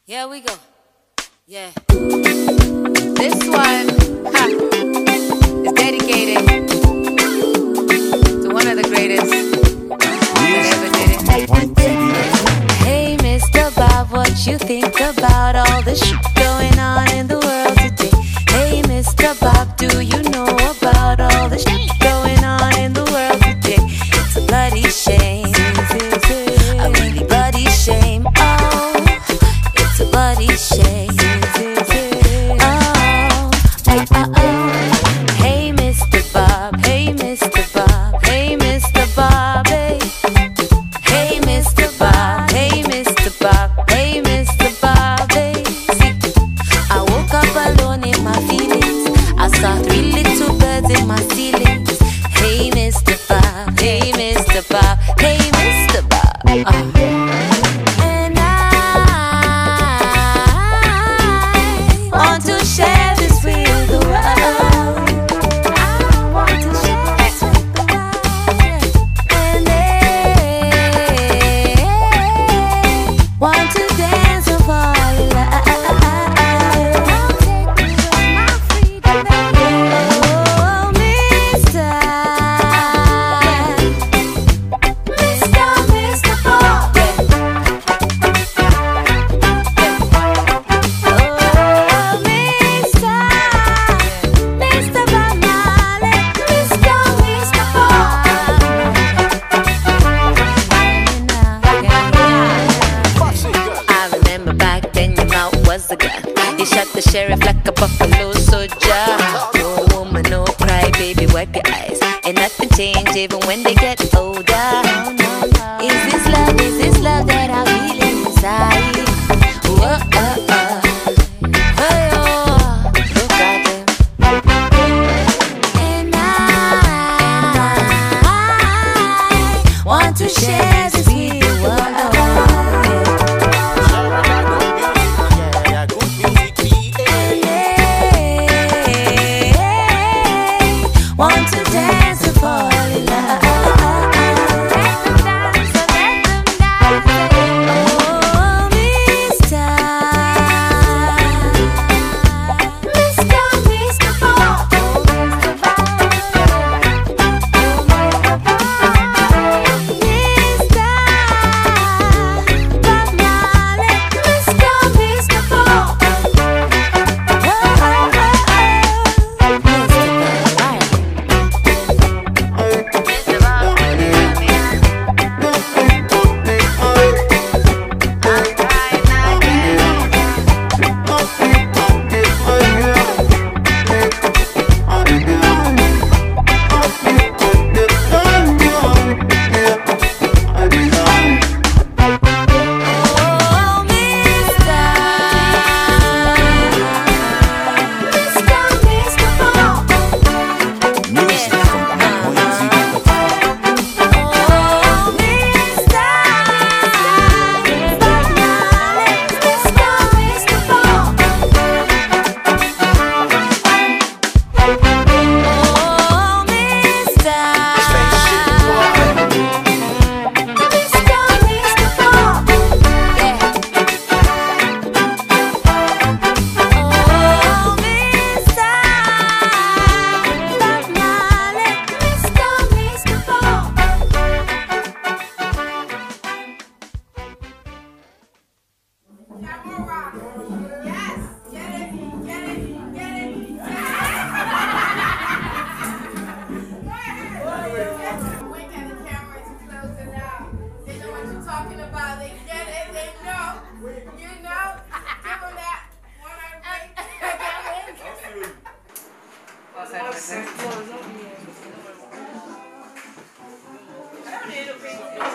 Here we go. Yeah. This one is dedicated to one of the greatest that ever did it. Hey, Mr. Bob, what you think about all the shit going on in the world today? Hey, Mr. Bob, do you know about all the shit going on in the world today? It's a bloody shame. A really bloody shame. Oh, it's a bloody shame. Oh, oh, oh, oh. Hey, Mr. Bob. Hey, Mr. Bob. Hey, Mr. Bob. Hey. Hey, Mr. Bob. Hey, Mr. Bob. Hey, Mr. Bob. Hey. See, I woke up alone in my feelings. I saw 3 little birds in my ceilings. Hey, Mr. Bob. Hey, Mr. Bob. Hey, Mr. Bob. And I want to share this with the world. I want to share this with the world. And they want to dance of all life. Don't take away my freedom. Oh, Mr. Bob. Oh, Mr. Bob Marley. Mr. Bob. I remember back then your mouth was a gun. You shot the sheriff like a buffalo soldier. No woman, no cry, baby, wipe your eyes. And nothing change even when they get older. Is this love that I feel inside? Whoa, hey, oh, look at them. And I want to share this with the world. Want to dance and fall in love. Oh, Mr. Bob. Mr. Bob Marley. Mr. Bob. I don't need a